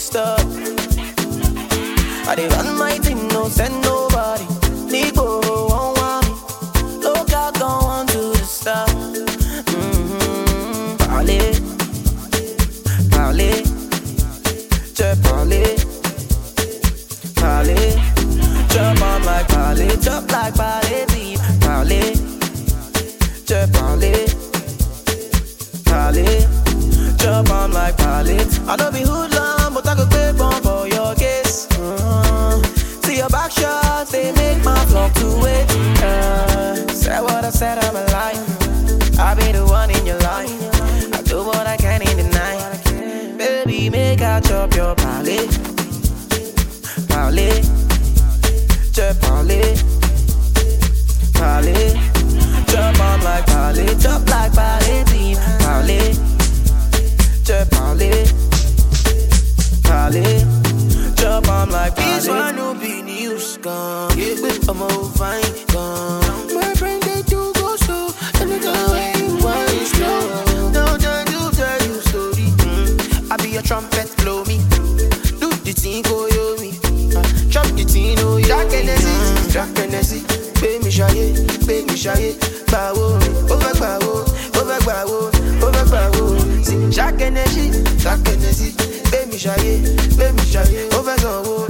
stop. I dey run my team, no send nobody. Nico, won't want me. Look out, don't want to stop. Parler, parler, je parler, parler. Jump on like parler, jump like parler, deep. Parler, je parler, parler. Jump on like parler. I don't be hoodlum, but I could pay bomb for your case. See your back shots, they make my flock to wait. Said what I said, I'm alive. I'll be the one in your life. I do what I can in the night. Baby, make I chop your parler. Parler, je parler, parler. Jump on like parler, jump like parler, deep. Parler, je parler, parler. Jump on like parler. This one no be news, gone. Yeah, with a more fine, gone. My friend, they do go slow. And they go away, wine slow. No time to tell you story. I be a trumpet, blow me. Do the thing, go yo me. Chop the thing, oh yeah. Jack Hennessy, pay me shy, Bawo, over bawo. See, Jack Hennessy, pay me shy, over bawo.